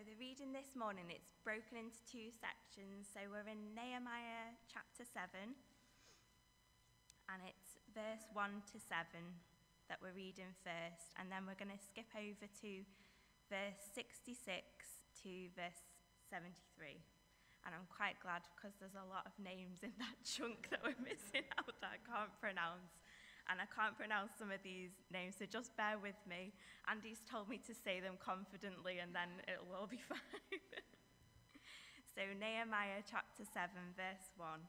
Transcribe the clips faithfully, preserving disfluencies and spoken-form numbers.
the reading this morning, it's broken into two sections. So we're in Nehemiah chapter seven, and it's verse one to seven that we're reading first, and then we're going to skip over to verse sixty-six to verse seventy-three. And I'm quite glad, because there's a lot of names in that chunk that we're missing out that I can't pronounce. And I can't pronounce some of these names, so just bear with me. Andy's told me to say them confidently, and then it'll all be fine. So Nehemiah chapter seven, verse one.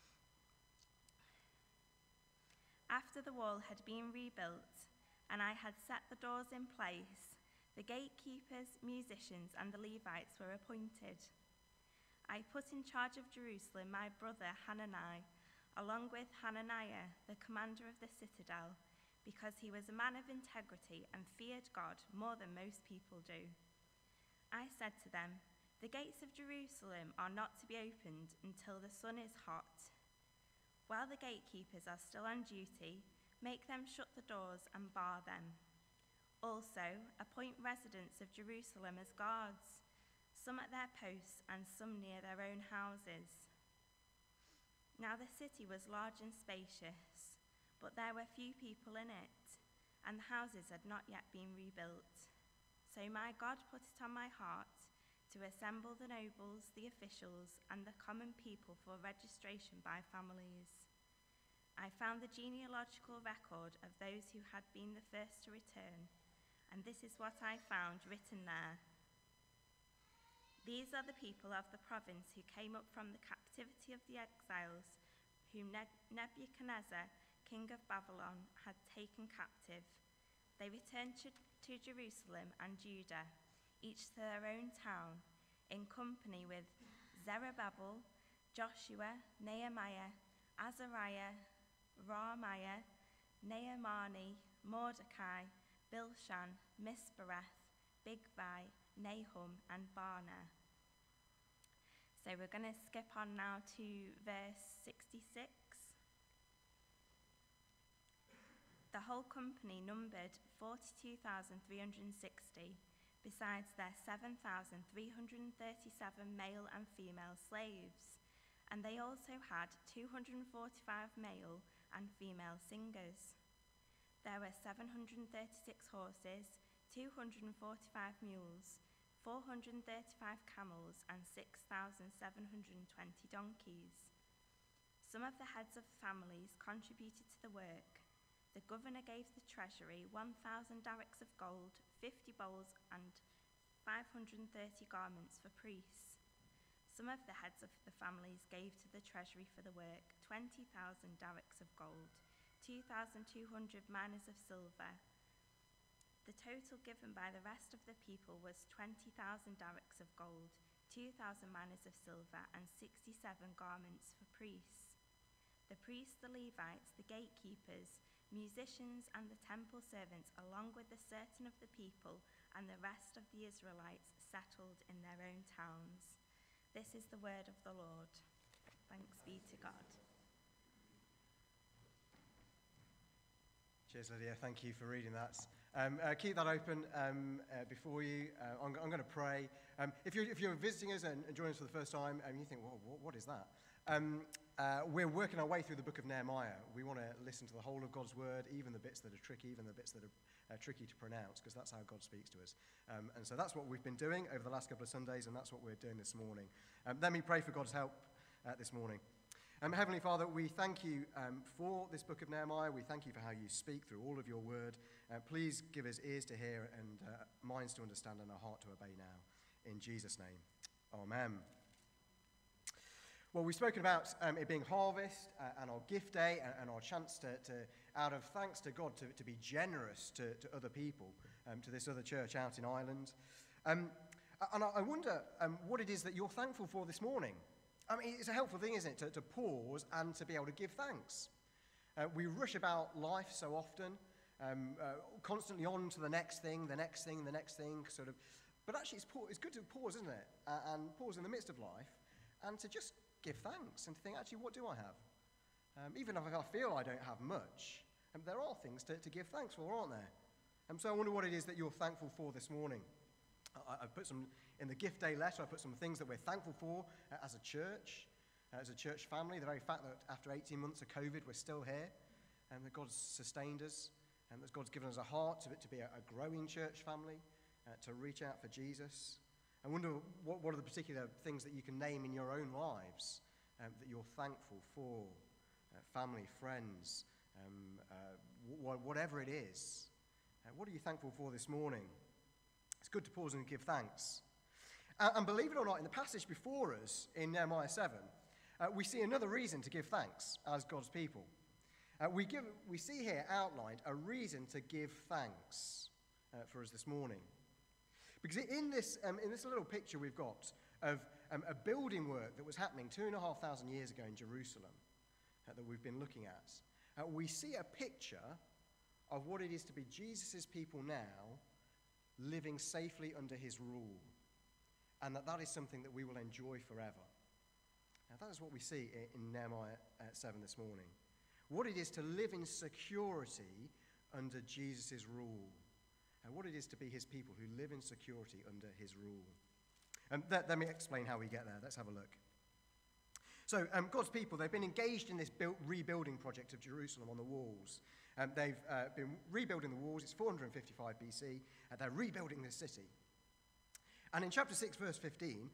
After the wall had been rebuilt, and I had set the doors in place, the gatekeepers, musicians, and the Levites were appointed. I put in charge of Jerusalem my brother Hanani, along with Hananiah, the commander of the citadel, because he was a man of integrity and feared God more than most people do. I said to them, "The gates of Jerusalem are not to be opened until the sun is hot. While the gatekeepers are still on duty, make them shut the doors and bar them. Also, appoint residents of Jerusalem as guards, some at their posts and some near their own houses." Now the city was large and spacious, but there were few people in it, and the houses had not yet been rebuilt. So my God put it on my heart to assemble the nobles, the officials, and the common people for registration by families. I found the genealogical record of those who had been the first to return, and this is what I found written there. These are the people of the province who came up from the captivity of the exiles, whom Nebuchadnezzar, king of Babylon, had taken captive. They returned to, to Jerusalem and Judah, each to their own town, in company with Zerubbabel, Joshua, Nehemiah, Azariah, Raamiah, Naamani, Mordecai, Bilshan, Mispereth, Bigvai, Nahum, and Baanah. So we're going to skip on now to verse sixty-six. The whole company numbered forty-two thousand three hundred sixty, besides their seven thousand three hundred thirty-seven male and female slaves, and they also had two hundred forty-five male and female singers. There were seven hundred thirty-six horses, two hundred forty-five mules, four hundred thirty-five camels, and six thousand seven hundred twenty donkeys. Some of the heads of families contributed to the work. The governor gave the treasury one thousand darics of gold, fifty bowls, and five hundred thirty garments for priests. Some of the heads of the families gave to the treasury for the work twenty thousand darics of gold, two thousand two hundred minas of silver. The total given by the rest of the people was twenty thousand darics of gold, two thousand minas of silver, and sixty-seven garments for priests. The priests, the Levites, the gatekeepers, musicians, and the temple servants, along with the certain of the people and the rest of the Israelites, settled in their own towns. This is the word of the Lord. Thanks be to God. Cheers, Lydia. Thank you for reading that. Um, uh, keep that open um, uh, before you. Uh, I'm, I'm going to pray. Um, if, you're, if you're visiting us and, and joining us for the first time, and you think, well, what, what is that? Um, uh, we're working our way through the book of Nehemiah. We want to listen to the whole of God's word, even the bits that are tricky, even the bits that are uh, tricky to pronounce, because that's how God speaks to us. Um, and so that's what we've been doing over the last couple of Sundays, and that's what we're doing this morning. Um, let me pray for God's help uh, this morning. Um, Heavenly Father, we thank you um, for this book of Nehemiah. We thank you for how you speak through all of your word. Uh, please give us ears to hear and uh, minds to understand and a heart to obey now. In Jesus' name, amen. Well, we've spoken about um, it being harvest uh, and our gift day and, and our chance to, to, out of thanks to God, to, to be generous to, to other people, um, to this other church out in Ireland. Um, and I wonder um, what it is that you're thankful for this morning. I mean, it's a helpful thing, isn't it, to, to pause and to be able to give thanks. Uh, we rush about life so often, um, uh, constantly on to the next thing, the next thing, the next thing, sort of. But actually, it's, it's good to pause, isn't it, uh, and pause in the midst of life, and to just give thanks and to think, actually, what do I have? Um, even if I feel I don't have much, um, there are things to, to give thanks for, aren't there? Um, so I wonder what it is that you're thankful for this morning. I, I put some, in the gift day letter, I put some things that we're thankful for uh, as a church, uh, as a church family. The very fact that after eighteen months of COVID, we're still here, and that God's sustained us, and that God's given us a heart to, to be a, a growing church family, uh, to reach out for Jesus. I wonder what, what are the particular things that you can name in your own lives um, that you're thankful for, uh, family, friends, um, uh, w- whatever it is. Uh, what are you thankful for this morning? It's good to pause and give thanks. Uh, and believe it or not, in the passage before us in Nehemiah seven, uh, we see another reason to give thanks as God's people. Uh, we, give, we see here outlined a reason to give thanks uh, for us this morning. Because in this, um, in this little picture we've got of um, a building work that was happening two and a half thousand years ago in Jerusalem uh, that we've been looking at, uh, we see a picture of what it is to be Jesus' people now, living safely under his rule, and that that is something that we will enjoy forever. Now that is what we see in, in Nehemiah uh, seven this morning. What it is to live in security under Jesus' rule, and what it is to be his people who live in security under his rule. Um, let, let me explain how we get there. Let's have a look. So um, God's people, they've been engaged in this build, rebuilding project of Jerusalem on the walls. Um, they've uh, been rebuilding the walls. It's four hundred fifty-five B C, and they're rebuilding the city. And in chapter six, verse fifteen,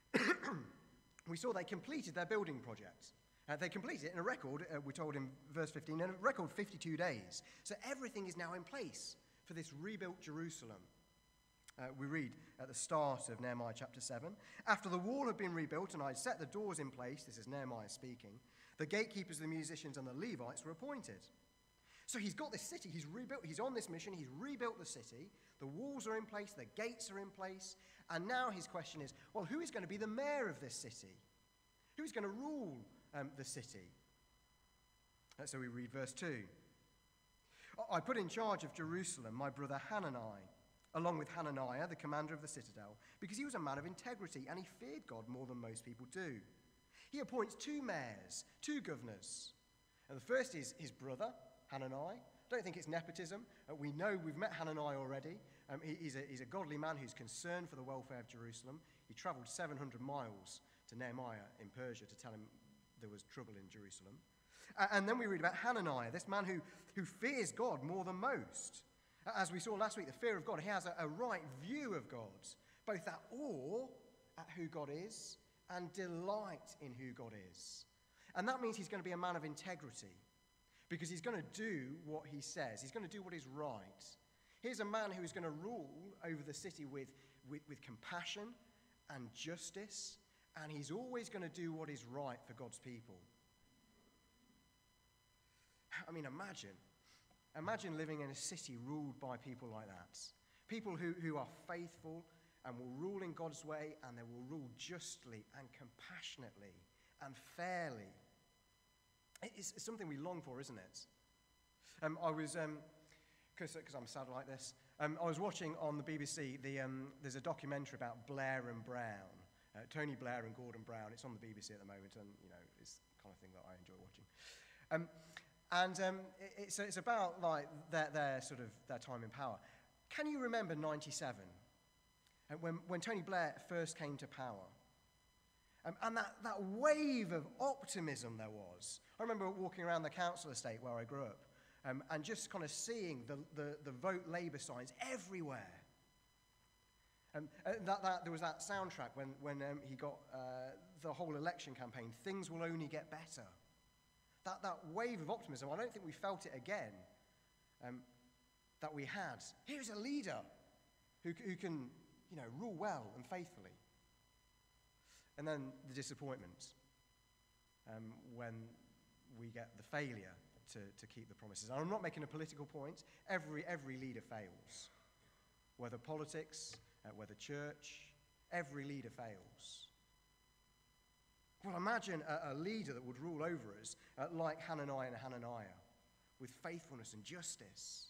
we saw they completed their building project. Uh, they completed it in a record, uh, we're told in verse fifteen, in a record fifty-two days. So everything is now in place for this rebuilt Jerusalem. Uh, we read at the start of Nehemiah chapter seven, after the wall had been rebuilt and I had set the doors in place, this is Nehemiah speaking, the gatekeepers, the musicians, and the Levites were appointed. So he's got this city, he's rebuilt, he's on this mission, he's rebuilt the city, the walls are in place, the gates are in place, and now his question is, well, who is going to be the mayor of this city? Who is going to rule um, the city? Uh, so we read verse two. I put in charge of Jerusalem my brother Hanani, along with Hananiah, the commander of the citadel, because he was a man of integrity and he feared God more than most people do. He appoints two mayors, two governors. And the first is his brother, Hanani. I don't think it's nepotism. Uh, we know we've met Hanani already. Um, he, he's, a, he's a godly man who's concerned for the welfare of Jerusalem. He travelled seven hundred miles to Nehemiah in Persia to tell him there was trouble in Jerusalem. Uh, and then we read about Hananiah, this man who, who fears God more than most. Uh, as we saw last week, the fear of God, he has a, a right view of God, both that awe at who God is and delight in who God is. And that means he's going to be a man of integrity, because he's going to do what he says. He's going to do what is right. Here's a man who is going to rule over the city with, with, with compassion and justice, and he's always going to do what is right for God's people. I mean, imagine. Imagine living in a city ruled by people like that. People who, who are faithful and will rule in God's way, and they will rule justly and compassionately and fairly. It's, it's something we long for, isn't it? Um, I was, because um, I'm sad like this, um, I was watching on the B B C, the, um, there's a documentary about Blair and Brown, uh, Tony Blair and Gordon Brown. It's on the B B C at the moment, and, you know, it's the kind of thing that I enjoy watching. Um, and um, it, it's, it's about, like, their, their sort of, their time in power. Can you remember ninety-seven, and when, when Tony Blair first came to power? Um, and that, that wave of optimism there was. I remember walking around the council estate where I grew up, um, and just kind of seeing the, the, the vote Labour signs everywhere. Um, that, that, there was that soundtrack when, when um, he got uh, the whole election campaign, things will only get better. That, that wave of optimism, I don't think we felt it again, um, that we had. Here's a leader who, who can, you know, rule well and faithfully. And then the disappointment um, when we get the failure to, to keep the promises. And I'm not making a political point. Every, every leader fails. Whether politics, uh, whether church, every leader fails. Well, imagine a, a leader that would rule over us uh, like Hananiah and Hananiah, with faithfulness and justice.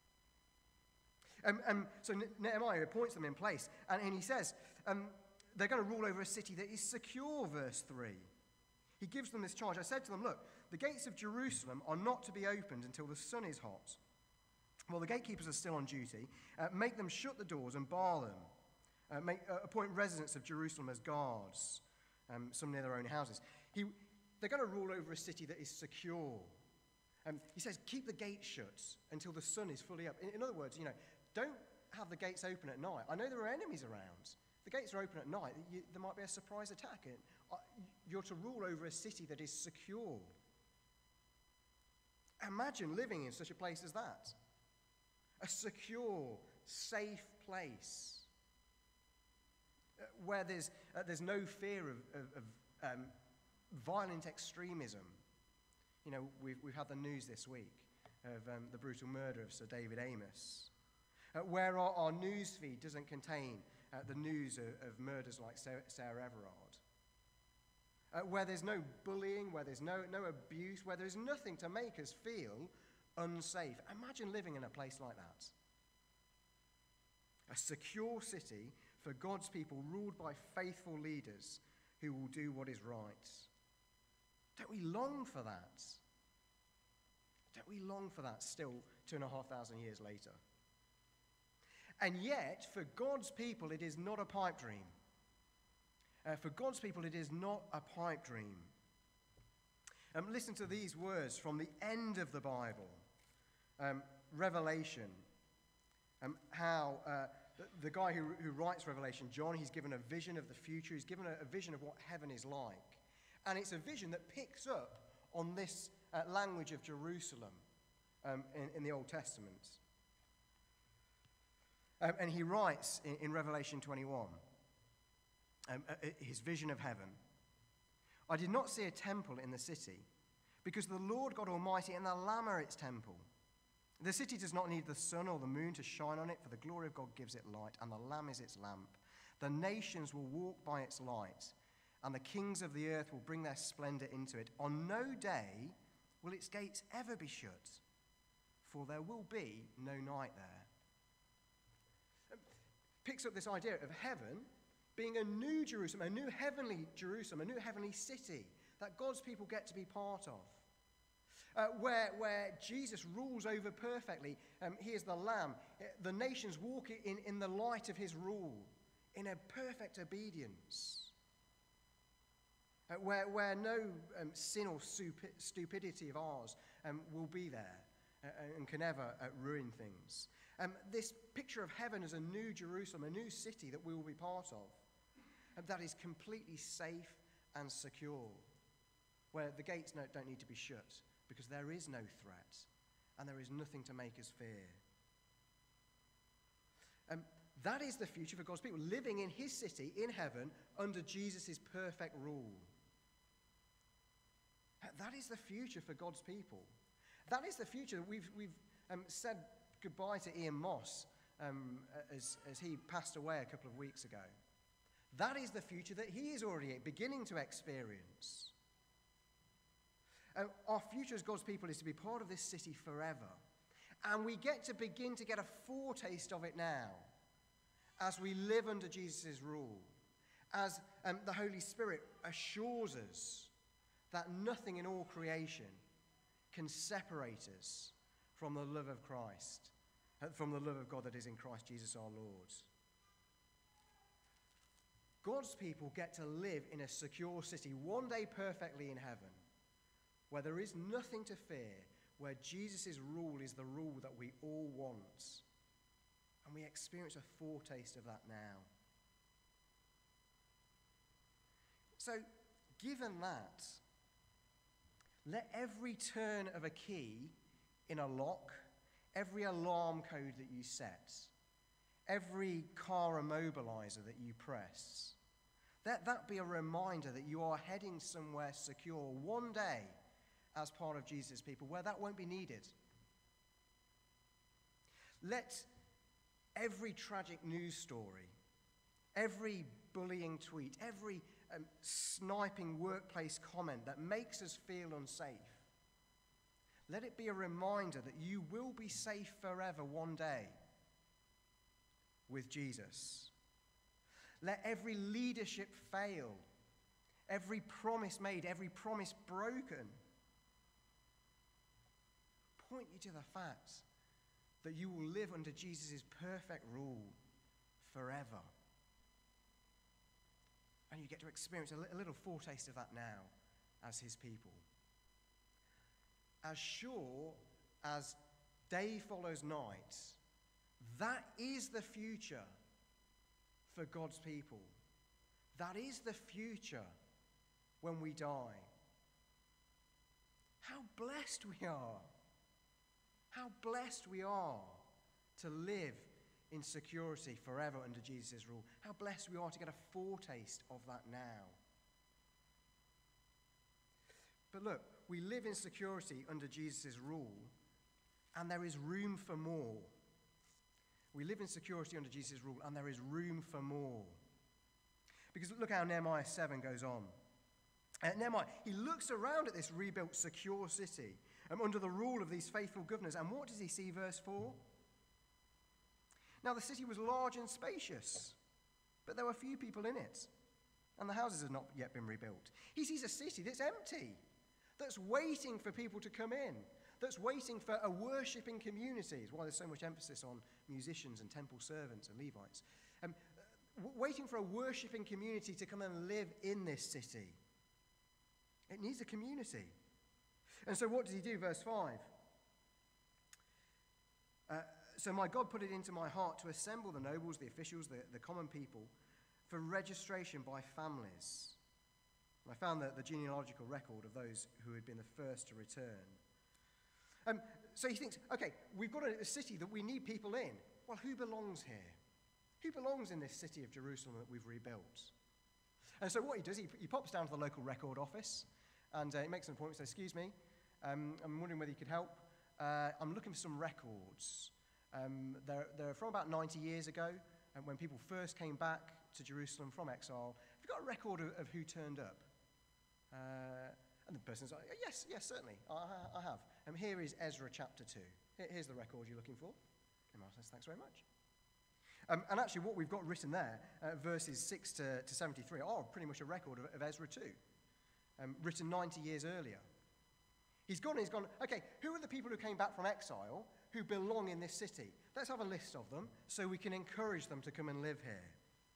Um, um, so Nehemiah appoints them in place, and, and he says, um, they're going to rule over a city that is secure, verse three. He gives them this charge. I said to them, look, the gates of Jerusalem are not to be opened until the sun is hot. Well, the gatekeepers are still on duty. Uh, make them shut the doors and bar them. uh, make, uh, appoint residents of Jerusalem as guards, um, some near their own houses. He, they're going to rule over a city that is secure. Um, he says, keep the gates shut until the sun is fully up. In, in other words, you know, don't have the gates open at night. I know there are enemies around. The gates are open at night. You, there might be a surprise attack. And, uh, you're to rule over a city that is secure. Imagine living in such a place as that. A secure, safe place uh, where there's, uh, there's no fear of, of, of um, violent extremism. You know, we've, we've had the news this week of um, the brutal murder of Sir David Amos, uh, where our, our news feed doesn't contain uh, the news of, of murders like Sarah, Sarah Everard, uh, where there's no bullying, where there's no, no abuse, where there's nothing to make us feel unsafe. Imagine living in a place like that. A secure city for God's people, ruled by faithful leaders who will do what is right. Don't we long for that? Don't we long for that still two and a half thousand years later? And yet, for God's people, it is not a pipe dream. Uh, for God's people, it is not a pipe dream. Um, listen to these words from the end of the Bible, um, Revelation. Um, how uh, the, the guy who, who writes Revelation, John, he's given a vision of the future. He's given a, a vision of what heaven is like. And it's a vision that picks up on this uh, language of Jerusalem um, in, in the Old Testament. Um, and he writes in, in Revelation twenty-one, um, uh, his vision of heaven. I did not see a temple in the city, because the Lord God Almighty and the Lamb are its temple. The city does not need the sun or the moon to shine on it, for the glory of God gives it light, and the Lamb is its lamp. The nations will walk by its light, and the kings of the earth will bring their splendor into it. On no day will its gates ever be shut, for there will be no night there. It picks up this idea of heaven being a new Jerusalem, a new heavenly Jerusalem, a new heavenly city that God's people get to be part of. Uh, where, where Jesus rules over perfectly. Um, he is the Lamb. The nations walk in, in the light of his rule, in a perfect obedience. Uh, where, where no um, sin or stupi- stupidity of ours um, will be there uh, and can ever uh, ruin things. Um, this picture of heaven as a new Jerusalem, a new city that we will be part of, and that is completely safe and secure, where the gates no, don't need to be shut, because there is no threat and there is nothing to make us fear. Um, that is the future for God's people, living in his city in heaven under Jesus' perfect rule. That is the future for God's people. That is the future. We've, we've um, said goodbye to Ian Moss um, as, as he passed away a couple of weeks ago. That is the future that he is already beginning to experience. Uh, our future as God's people is to be part of this city forever. And we get to begin to get a foretaste of it now as we live under Jesus' rule, as um, the Holy Spirit assures us that nothing in all creation can separate us from the love of Christ, uh, from the love of God that is in Christ Jesus our Lord. God's people get to live in a secure city, one day perfectly in heaven, where there is nothing to fear, where Jesus' rule is the rule that we all want. And we experience a foretaste of that now. So, given that, let every turn of a key in a lock, every alarm code that you set, every car immobilizer that you press, let that be a reminder that you are heading somewhere secure one day as part of Jesus' people, where that won't be needed. Let every tragic news story, every bullying tweet, every um, sniping workplace comment that makes us feel unsafe, let it be a reminder that you will be safe forever one day with Jesus. Let every leadership fail, every promise made, every promise broken, point you to the fact that you will live under Jesus' perfect rule forever And you get to experience a, li- a little foretaste of that now as his people. As sure as day follows night, that is the future for God's people. That is the future when we die. How blessed we are. How blessed we are to live in security forever under Jesus' rule. How blessed we are to get a foretaste of that now. But look, we live in security under Jesus' rule, and there is room for more. We live in security under Jesus' rule, and there is room for more. Because look how Nehemiah seven goes on. Uh, Nehemiah, he looks around at this rebuilt, secure city um, under the rule of these faithful governors, and what does he see, verse four? Now the city was large and spacious, but there were few people in it, and the houses had not yet been rebuilt. He sees a city that's empty, that's waiting for people to come in, that's waiting for a worshipping community. It's why there's so much emphasis on musicians and temple servants and Levites. Um, w- waiting for a worshipping community to come and live in this city. It needs a community. And so what does he do? Verse five. Uh, so my God put it into my heart to assemble the nobles, the officials, the, the common people, for registration by families. And I found the, the genealogical record of those who had been the first to return. Um, so he thinks, okay, we've got a, a city that we need people in. Well, who belongs here? Who belongs in this city of Jerusalem that we've rebuilt? And so what he does, he, he pops down to the local record office, and uh, he makes an appointment. He says, excuse me, um, I'm wondering whether you could help. Uh, I'm looking for some records. Um, they're, they're from about ninety years ago, and when people first came back to Jerusalem from exile. Have you got a record of, of who turned up? Uh, and the person's like, yes, yes, certainly, I, I have. And um, here is Ezra chapter two. Here, here's the record you're looking for. And Mark says, thanks very much. Um, and actually what we've got written there, uh, verses six to, to seventy-three, are pretty much a record of, of Ezra two, um, written ninety years earlier. He's gone and he's gone, okay, who are the people who came back from exile who belong in this city? Let's have a list of them so we can encourage them to come and live here.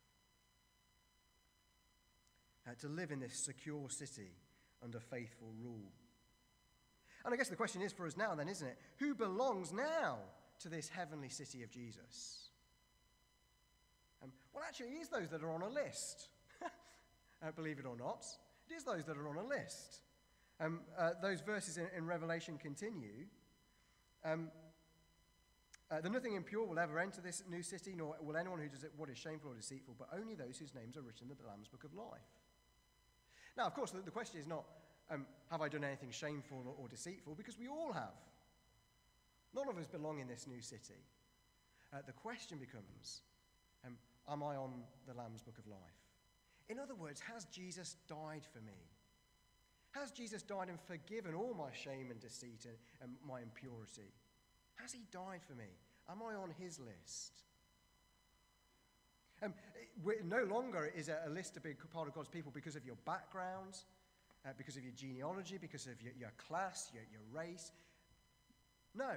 Uh, to live in this secure city under faithful rule. And I guess the question is for us now then, isn't it? Who belongs now to this heavenly city of Jesus? Um, well, actually, it is those that are on a list. uh, believe it or not. It is those that are on a list. Um, uh, those verses in, in Revelation continue. Um, uh, that nothing impure will ever enter this new city, nor will anyone who does it what is shameful or deceitful, but only those whose names are written in the Lamb's Book of Life. Now, of course, the, the question is not, um, have I done anything shameful or, or deceitful? Because we all have. None of us belong in this new city. Uh, the question becomes, um, am I on the Lamb's Book of Life? In other words, has Jesus died for me? Has Jesus died and forgiven all my shame and deceit and, and my impurity? Has he died for me? Am I on his list? Um, it no longer is a, a list to be part of God's people because of your background, uh, because of your genealogy, because of your, your class, your, your race. No.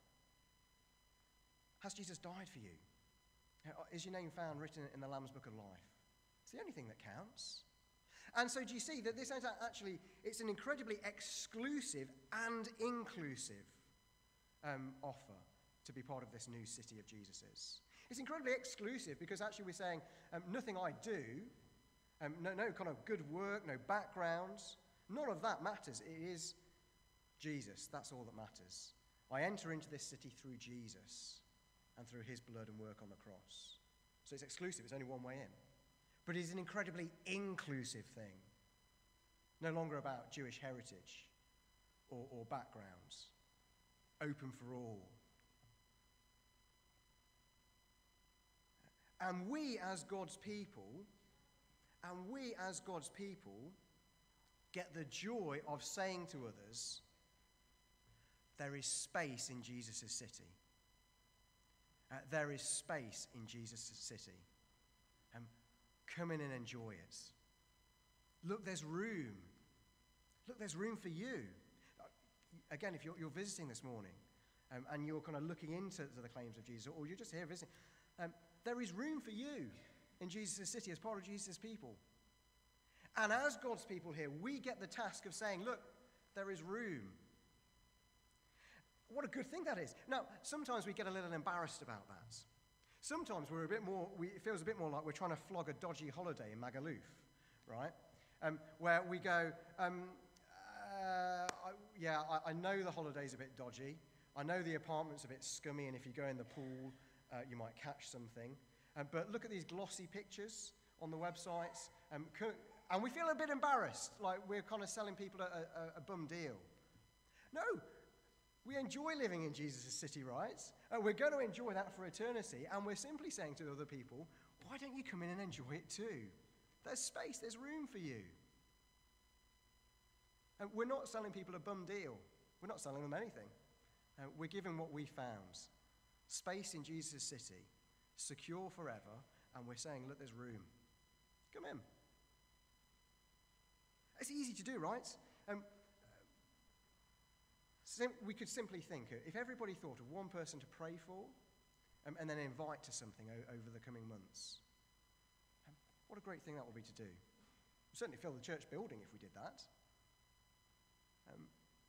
Has Jesus died for you? Is your name found written in the Lamb's Book of Life? It's the only thing that counts. And so do you see that this is actually, it's an incredibly exclusive and inclusive um, offer to be part of this new city of Jesus's. It's incredibly exclusive because actually we're saying um, nothing I do, um, no, no kind of good work, no backgrounds, none of that matters. It is Jesus. That's all that matters. I enter into this city through Jesus and through his blood and work on the cross. So it's exclusive. It's only one way in. But it is an incredibly inclusive thing. No longer about Jewish heritage or, or backgrounds. Open for all. And we as God's people, and we as God's people get the joy of saying to others, there is space in Jesus' city. Uh, there is space in Jesus' city. Um, come in and enjoy it. Look, there's room. Look, there's room for you. Again, if you're, you're visiting this morning um, and you're kind of looking into the claims of Jesus, or you're just here visiting, um, there is room for you in Jesus' city as part of Jesus' people. And as God's people here, we get the task of saying, look, there is room. What a good thing that is. Now, sometimes we get a little embarrassed about that. Sometimes we're a bit more, we, it feels a bit more like we're trying to flog a dodgy holiday in Magaluf, right? Um, where we go, um, uh, I, yeah, I, I know the holiday's a bit dodgy. I know the apartment's a bit scummy, and if you go in the pool, uh, you might catch something. Um, but look at these glossy pictures on the websites. Um, co- and we feel a bit embarrassed, like we're kind of selling people a, a, a bum deal. No, we enjoy living in Jesus' city, right? Uh, we're going to enjoy that for eternity, and we're simply saying to other people, why don't you come in and enjoy it too? There's space, there's room for you. And we're not selling people a bum deal. We're not selling them anything. Uh, we're giving what we found. Space in Jesus' city, secure forever, and we're saying, look, there's room. Come in. It's easy to do, right? Um, sim- we could simply think, uh, if everybody thought of one person to pray for, um, and then invite to something o- over the coming months, um, what a great thing that would be to do. We'd certainly fill the church building if we did that. Um,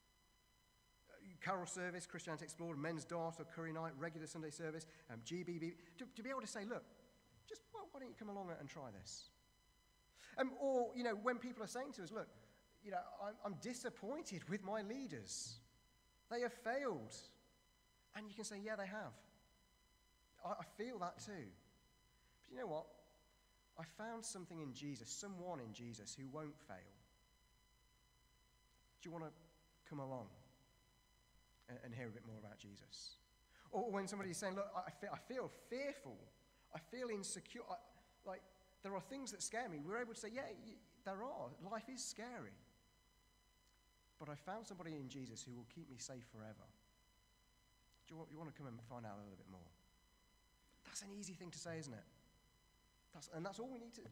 Carol service, Christianity Explored, Men's Dart or Curry Night, regular Sunday service, um, G B B, to, to be able to say, look, just well, why don't you come along and try this? Um, or, you know, when people are saying to us, look, you know, I'm, I'm disappointed with my leaders. They have failed. And you can say, yeah, they have. I, I feel that too. But you know what? I found something in Jesus, someone in Jesus who won't fail. Do you want to come along and, and hear a bit more about Jesus? Or when somebody's saying, look, I feel, I feel fearful. I feel insecure. I, like, there are things that scare me. We're able to say, yeah, y- there are. Life is scary. But I found somebody in Jesus who will keep me safe forever. Do you want, you want to come and find out a little bit more? That's an easy thing to say, isn't it? That's, and that's all we need to...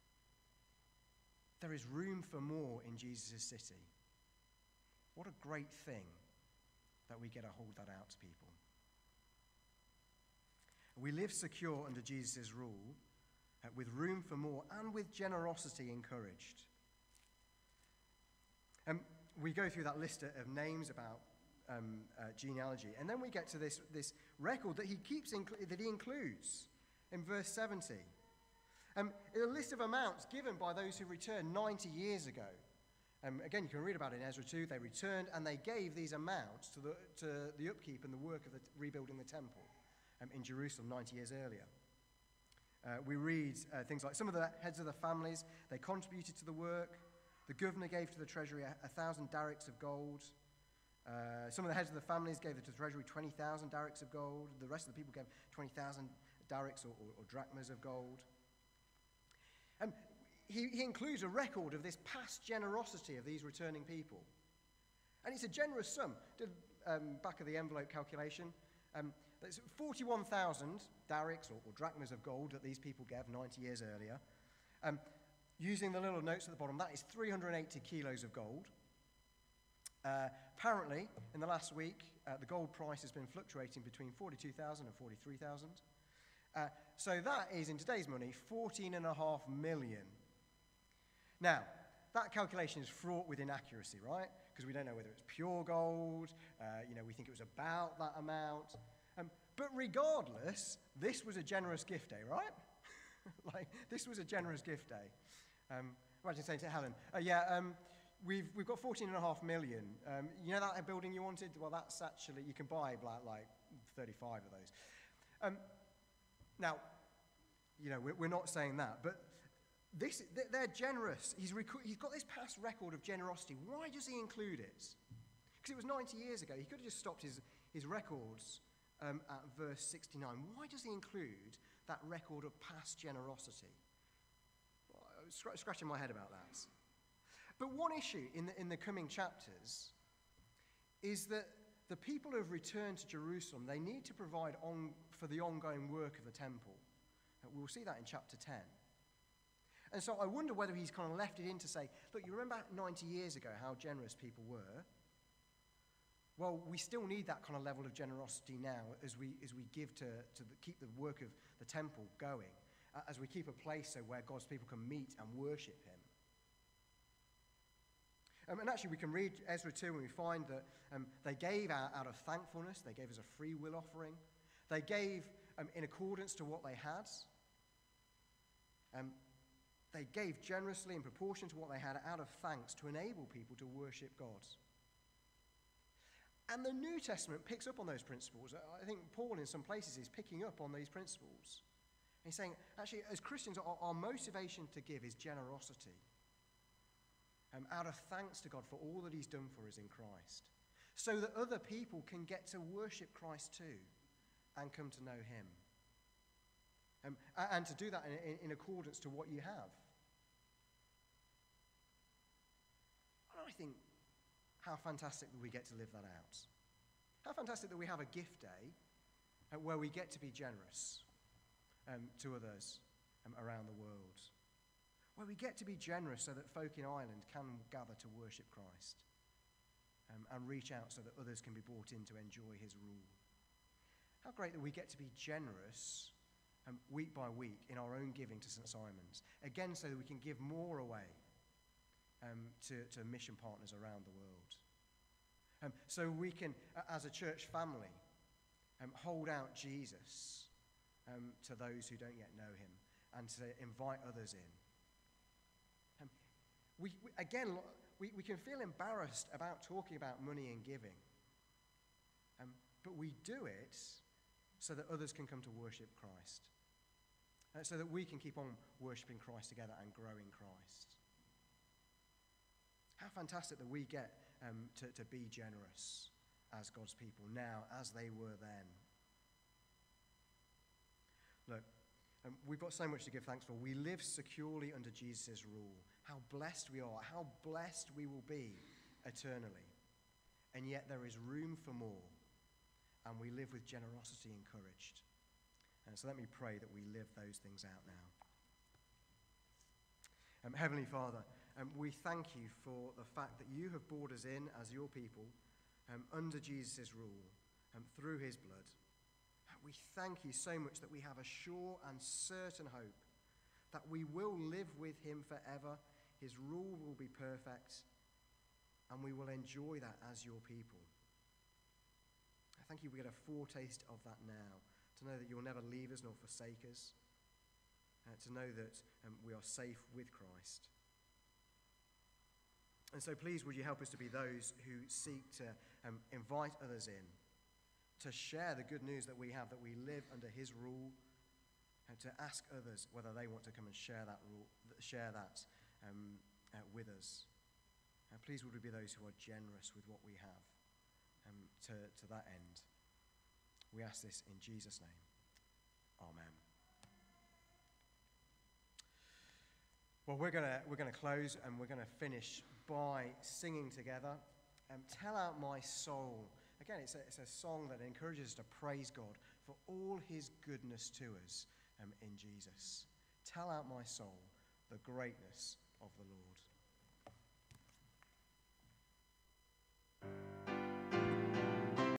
There is room for more in Jesus' city. What a great thing that we get to hold that out to people. We live secure under Jesus' rule, uh, with room for more and with generosity encouraged. Um, we go through that list of names about um, uh, genealogy, and then we get to this, this record that he keeps inclu- that he includes in verse seventy. Um, a list of amounts given by those who returned ninety years ago. Um, again, you can read about it in Ezra two. They returned and they gave these amounts to the, to the upkeep and the work of the, rebuilding the temple um, in Jerusalem ninety years earlier. Uh, we read uh, things like some of the heads of the families, they contributed to the work. The governor gave to the treasury a, a thousand darics of gold. Uh, some of the heads of the families gave to the treasury twenty thousand darics of gold. The rest of the people gave twenty thousand darics or, or, or drachmas of gold. And he, he includes a record of this past generosity of these returning people. And it's a generous sum. Did um, back of the envelope calculation. Um, that's forty-one thousand darics or, or drachmas of gold that these people gave ninety years earlier. Um, using the little notes at the bottom, that is three hundred eighty kilos of gold. Uh, apparently, in the last week, uh, the gold price has been fluctuating between forty-two thousand and forty-three thousand. Uh, so that is, in today's money, fourteen and a half million. Now, that calculation is fraught with inaccuracy, right? Because we don't know whether it's pure gold. Uh, you know, we think it was about that amount. Um, but regardless, this was a generous gift day, right? Like, this was a generous gift day. Um, imagine saying to Helen, uh, yeah, um, we've, we've got fourteen and a half million. Um, you know that building you wanted? Well, that's actually, you can buy like, like thirty-five of those. Um, now, you know, we're, we're not saying that, but this, they're generous. He's, rec- he's got this past record of generosity. Why does he include it? Because it was ninety years ago. He could have just stopped his, his records um, at verse sixty-nine. Why does he include that record of past generosity? Well, I was scr- scratching my head about that. But one issue in the, in the coming chapters is that the people who have returned to Jerusalem, they need to provide on, for the ongoing work of the temple. And we'll see that in chapter ten. And so I wonder whether he's kind of left it in to say, look, you remember ninety years ago how generous people were? Well, we still need that kind of level of generosity now as we as we give to, to the, keep the work of the temple going, uh, as we keep a place so where God's people can meet and worship him. Um, and actually, we can read Ezra two and we find that um, they gave out, out of thankfulness. They gave as a free will offering. They gave um, in accordance to what they had. Um, they gave generously in proportion to what they had out of thanks to enable people to worship God. And the New Testament picks up on those principles. I think Paul, in some places, is picking up on these principles. He's saying, actually, as Christians, our, our motivation to give is generosity. Um, out of thanks to God for all that he's done for us in Christ. So that other people can get to worship Christ too and come to know him. Um, and to do that in, in, in accordance to what you have. And I think, how fantastic that we get to live that out. How fantastic that we have a gift day uh, where we get to be generous um, to others um, around the world. Where we get to be generous so that folk in Ireland can gather to worship Christ um, and reach out so that others can be brought in to enjoy his rule. How great that we get to be generous um, week by week in our own giving to St Simon's. Again, so that we can give more away um, to, to mission partners around the world. Um, so we can, uh, as a church family, um, hold out Jesus um, to those who don't yet know him and to invite others in. Um, we, we, again, we, we can feel embarrassed about talking about money and giving. Um, but we do it so that others can come to worship Christ. Uh, so that we can keep on worshipping Christ together and growing Christ. How fantastic that we get um, to, to be generous as God's people now as they were then. Look, um, we've got so much to give thanks for. We live securely under Jesus' rule. How blessed we are. How blessed we will be eternally. And yet there is room for more. And we live with generosity encouraged. And so let me pray that we live those things out now. Um, Heavenly Father, um, we thank you for the fact that you have brought us in as your people um, under Jesus' rule um, through his blood. We thank you so much that we have a sure and certain hope that we will live with him forever. His rule will be perfect and we will enjoy that as your people. I thank you we get a foretaste of that now, to know that you'll never leave us nor forsake us, uh, to know that um, we are safe with Christ. And so please would you help us to be those who seek to um, invite others in, to share the good news that we have, that we live under his rule, and to ask others whether they want to come and share that rule, share that um, uh, with us. And please would we be those who are generous with what we have um, to, to that end. We ask this in Jesus' name. Amen. Well, we're going to we're going to close and we're going to finish by singing together. Um, Tell Out My Soul. Again, it's a, it's a song that encourages us to praise God for all his goodness to us um, in Jesus. Tell out my soul the greatness of the Lord.